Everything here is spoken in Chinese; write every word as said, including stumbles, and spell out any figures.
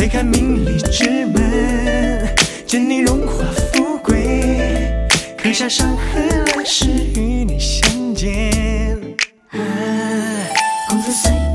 推开名利之门，见你荣华富贵，刻下伤痕来世与你相见。啊，公子岁月